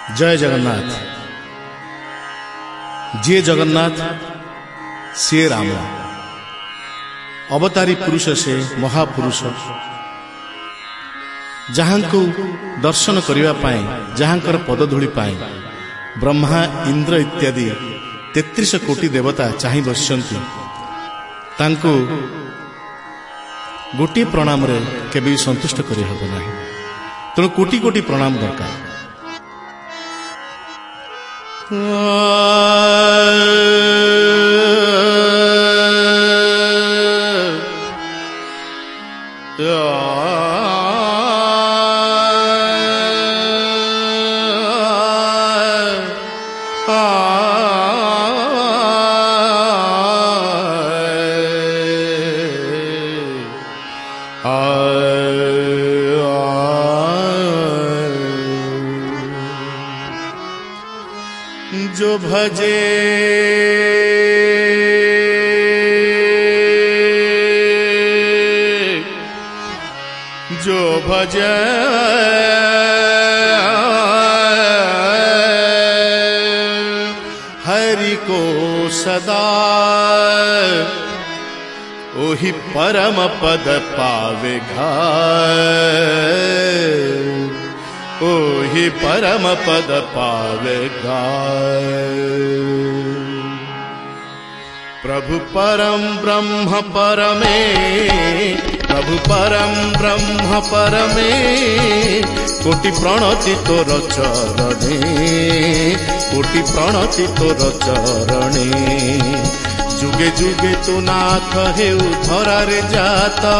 जय जगन्नाथ। जे जगन्नाथ से राम, अवतारी पुरुष से महापुरुष। जहाँ को दर्शन करने पाए, जहाँकर पदधूली पाए ब्रह्मा इंद्र इत्यादि 33 कोटी देवता चाहि बसिଛନ୍ତି। तांको गोटी प्रणाम रे केबे संतुष्ट करि हबो नाही, तेणु कोटी कोटी प्रणाम दरकार। जो भजे जो भजे हरि को सदा, ओहि परम पद पावेगा, ओहि परम पद पावेगा। प्रभु परम ब्रह्म परमे, प्रभु परम ब्रह्म परमे, कोटि प्रणति तोर चरणे, कोटि प्रणति तोर चरणे। जुगे जुगे तू नाथ हेउ धरारे जाता,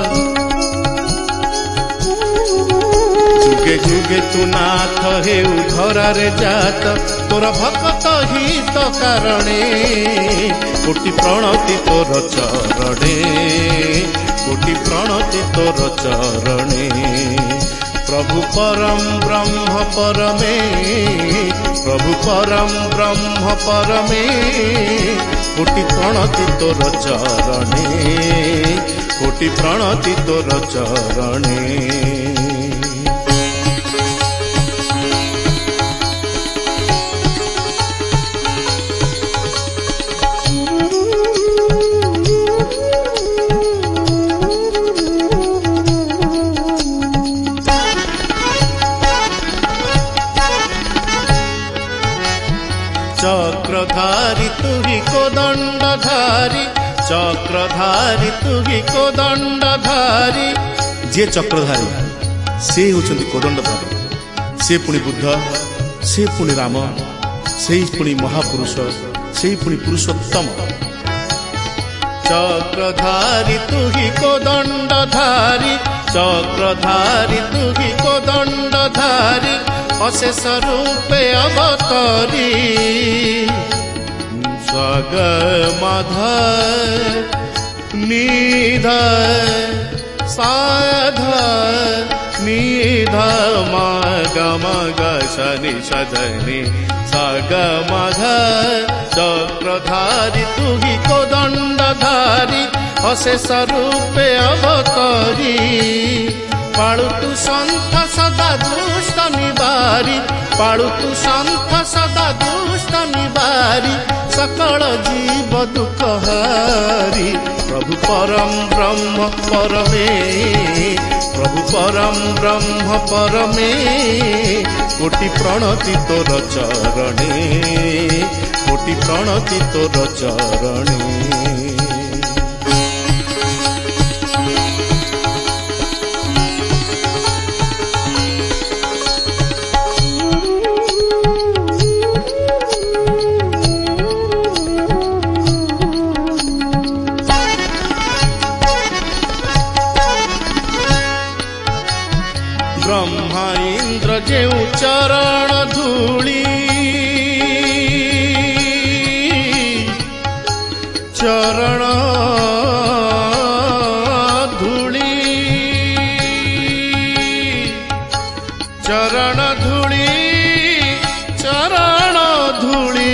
जुगे जुगे तू नाथ हेउ धरारे जात, तोर भक्त हित कारणे, कोटि प्रणति तोर चरणे, कोटि प्रणति तोर चरणे। प्रभु परम ब्रह्म परमे, प्रभु परम ब्रह्म परमे, कोटि प्रणति तोर चरणे, कोटि प्रणति तोर चरणे। चक्रधारी तुही कोदंडधारी, चक्रधारी तुही कोदंडधारी। जे चक्रधारी से होचंती कोदंडधारी, से पुणी बुद्ध, से पुणी राम, से पुणी महापुरुष, से पुणी पुरुषोत्तम। चक्रधारी तुही कोदंडधारी, चक्रधारी तुही कोदंडधारी, अशेष रूपे अवतरी। स्वग मध निध साध निध मग मग शनि सजनि सग मध। चक्रधारी तुही कोदंडधारी, अशेष रूपे अवतरी। पाळु तु संत सदा दुष्ट निवारी, पाळु तु संत सदा दुष्ट निवारी, सकल जीव दुख हारी। प्रभु परम ब्रह्म परमे, प्रभु परम ब्रह्म परमे, कोटि प्रणति तोर चरणे, कोटि प्रणति तोर चरणे। ब्रह्मा इंद्र जेउ चरण धूली, चरण धूली, चरण धूली, चरण धूली।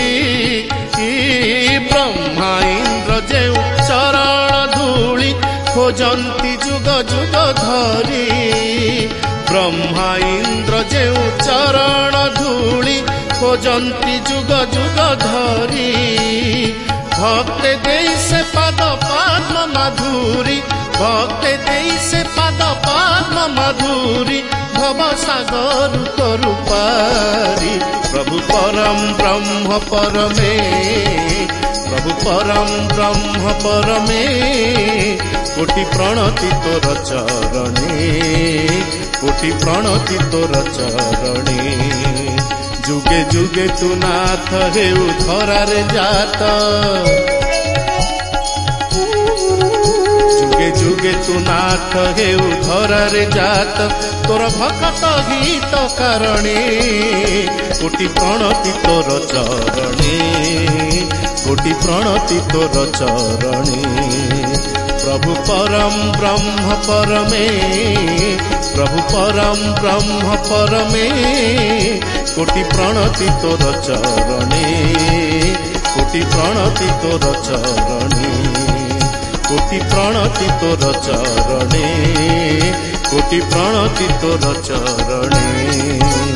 ब्रह्मा इंद्र जेउ चरण धूली, खोजंती जुग जुग धरी ब्रह्मा इंद्र जेउ चरण धूली खोजंती जुग जुग धरी भक्ते देई से पद पद्म मधुरी भक्ते देई से पद पद्म मधुरी भव सागर तरु पारी प्रभु परम ब्रह्म परमे प्रभु परम ब्रह्म परमे कोटि प्रणति तोर चरणे कोटि प्रणति तोर चरणे जुगे जुगे तू नाथ हेउ धरारे जात जुगे जुगे तू नाथ हेउ धरारे जात तोर भक्त गीत कारणे कोटि प्रणति तोर चरणे कोटि प्रणति तोर चरणे प्रभु परम ब्रह्म परमे प्रभु परम ब्रह्म परमे कोटि प्रणति तोर चरणे कोटि प्रणति तोर चरणे कोटि प्रणति तोर चरणे कोटि प्रणति तोर चरणे।